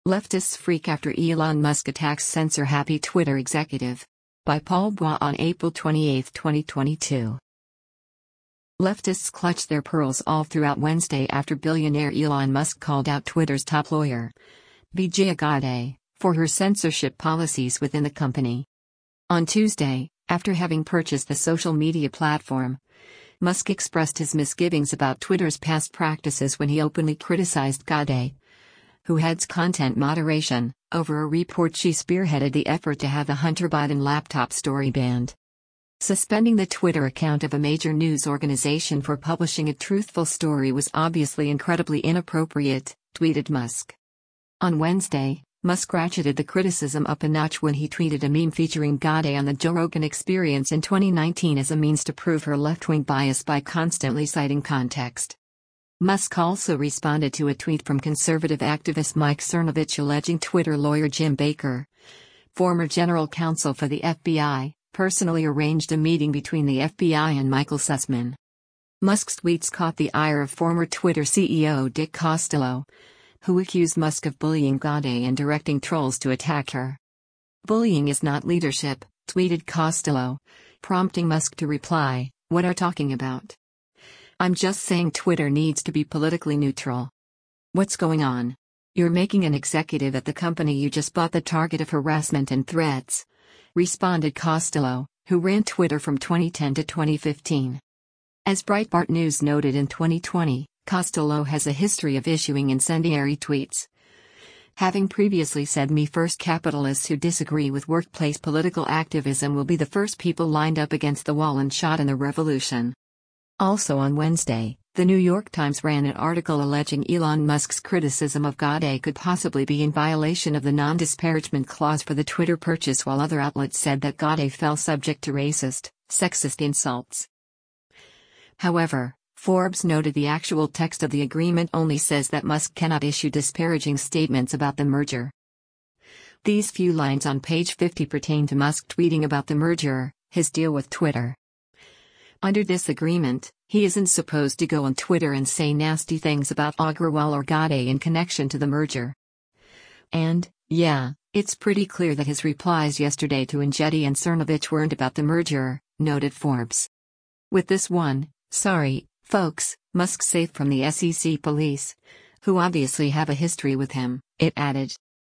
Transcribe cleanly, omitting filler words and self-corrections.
Leftists freak after Elon Musk attacks censor-happy Twitter executive. By Paul Bois on April 28, 2022. Leftists clutched their pearls all throughout Wednesday after billionaire Elon Musk called out Twitter's top lawyer, Vijaya Gadde, for her censorship policies within the company. On Tuesday, after having purchased the social media platform, Musk expressed his misgivings about Twitter's past practices when he openly criticized Gadde, who heads content moderation, over a report she spearheaded the effort to have the Hunter Biden laptop story banned. Suspending the Twitter account of a major news organization for publishing a truthful story was obviously incredibly inappropriate, tweeted Musk. On Wednesday, Musk ratcheted the criticism up a notch when he tweeted a meme featuring Gadde on the Joe Rogan Experience in 2019 as a means to prove her left-wing bias by constantly citing context. Musk also responded to a tweet from conservative activist Mike Cernovich alleging Twitter lawyer Jim Baker, former general counsel for the FBI, personally arranged a meeting between the FBI and Michael Sussman. Musk's tweets caught the ire of former Twitter CEO Dick Costolo, who accused Musk of bullying Gadde and directing trolls to attack her. "Bullying is not leadership," tweeted Costolo, prompting Musk to reply, "What are talking about? I'm just saying Twitter needs to be politically neutral. What's going on? You're making an executive at the company you just bought the target of harassment and threats," responded Costolo, who ran Twitter from 2010 to 2015. As Breitbart News noted in 2020, Costolo has a history of issuing incendiary tweets, having previously said "Me First capitalists who disagree with workplace political activism will be the first people lined up against the wall and shot in the revolution." Also on Wednesday, The New York Times ran an article alleging Elon Musk's criticism of Gadde could possibly be in violation of the non-disparagement clause for the Twitter purchase, while other outlets said that Gadde fell subject to racist, sexist insults. However, Forbes noted the actual text of the agreement only says that Musk cannot issue disparaging statements about the merger. These few lines on page 50 pertain to Musk tweeting about the merger, his deal with Twitter. Under this agreement, he isn't supposed to go on Twitter and say nasty things about Agrawal or Gadde in connection to the merger. And, yeah, it's pretty clear that his replies yesterday to Engetti and Cernovich weren't about the merger, noted Forbes. With this one, sorry, folks, Musk's safe from the SEC police, who obviously have a history with him, it added.